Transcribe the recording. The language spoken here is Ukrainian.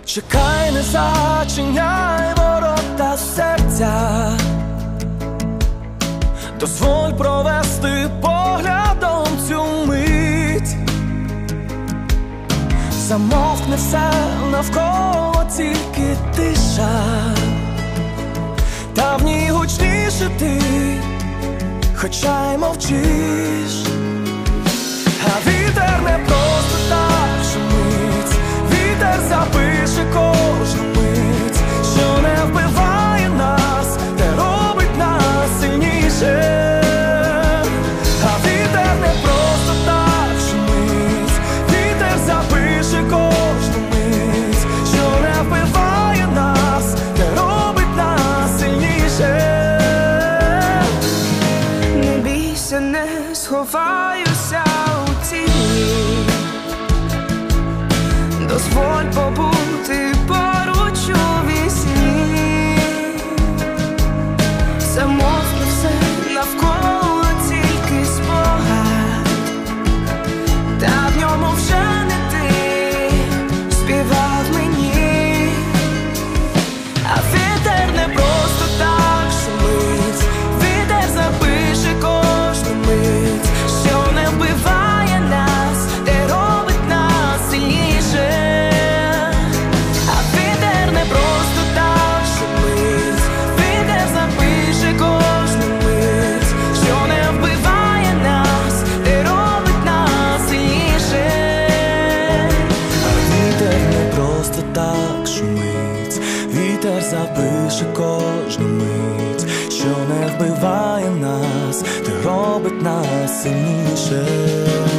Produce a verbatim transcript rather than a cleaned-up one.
Чекай, не зачиняй ворота серця, дозволь провести поглядом цю мить. Замовкне все навколо, тільки тиша, та в ній гучніше ти, хоча й мовчиш. А вітер не просто так шумить, вітер запише кожну мить, що не вбиває нас, те робить нас сильніше. А вітер не просто так шумить, вітер запише кожну мить, що не вбиває нас, те робить нас сильніше. Не бійся, не сховаюся у тіні, дозволь побути поруч у вісні. Замовкне все навколо, тільки спогад, та в ньому вже не ти співав мені. А вітер не просто так шумить, вітер запише кожну мить, що не вбиває нас, те робить нас сильніше. А вітер не просто так шумить, вітер запише кожну мить, що не вбиває нас, те робить нас сильніше. А вітер не просто так шумить, вітер запише кожну мить, що не вбиває нас, те робить нас сильніше.